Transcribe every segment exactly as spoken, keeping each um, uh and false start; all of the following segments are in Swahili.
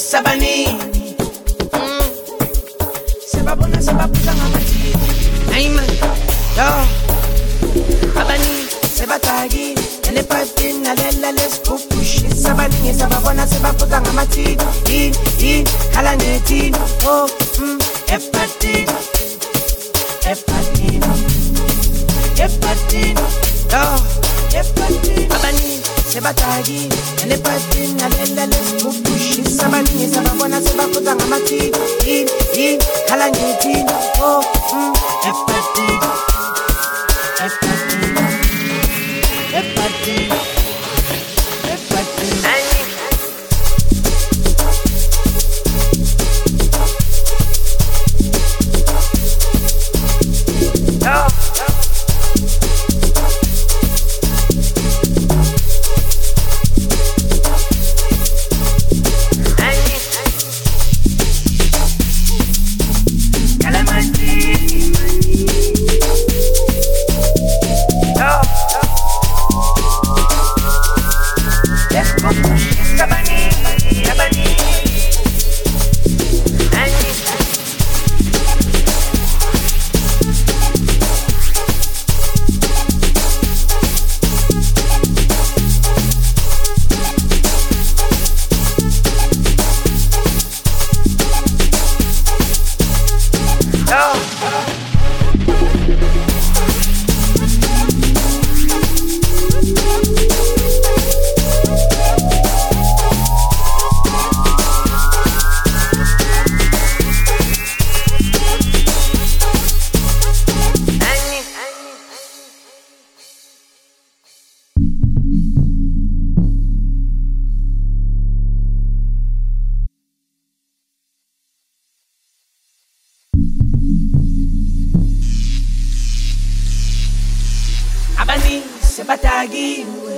sabanini. Mm. Sebabona sebabuza ngamathi. Hey man, yo. Abani sebatagi ene patin nalela lesikupush sabaningi sababona sebabuza ngamathi. In in khala nethi. Oh, mm, epatin. Epatin. Epatin. Yo, epatin. Abani sebatagi ene patin nalela lesikupush sabaningi sababona sebabuza ngamathi. In in khala nethi. Oh, mm, epatin. Epatin. Epatin. Epatin. Oh. Abani sebatagiwe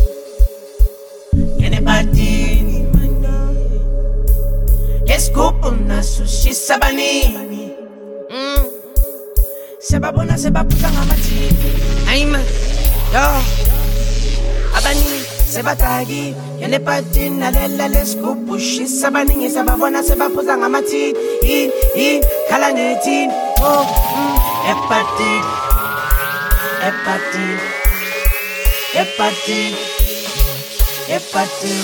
ene batini manda leskupu nasushi sabanini. Mm. Sebabona sebabuza ngamathi. Ayima yo. Abani sebatagi ene batini nalela leskupu sabaningi sababona sebabuza ngamathi. In in khala nethi. Oh, mm, epatin. Epatin, epatin, epatin.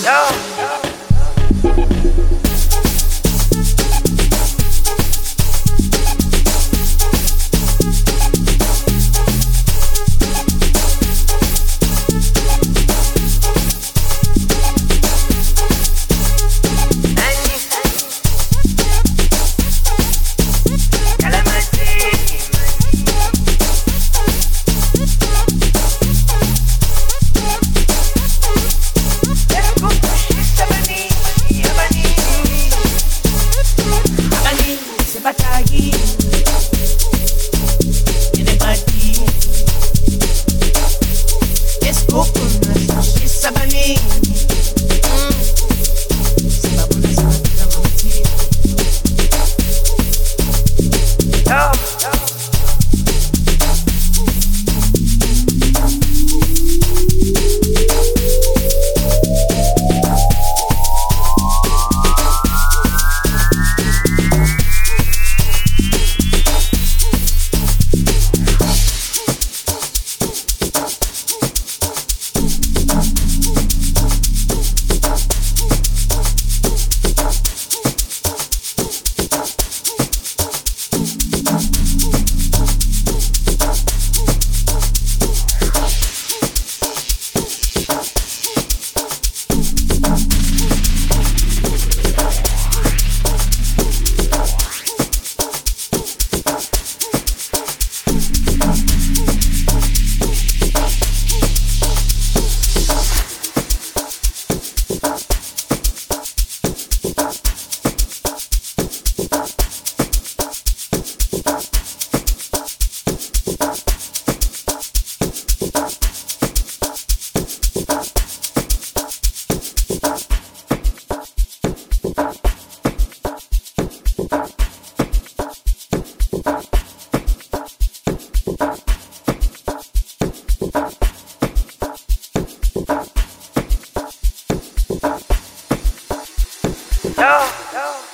Yo, yo.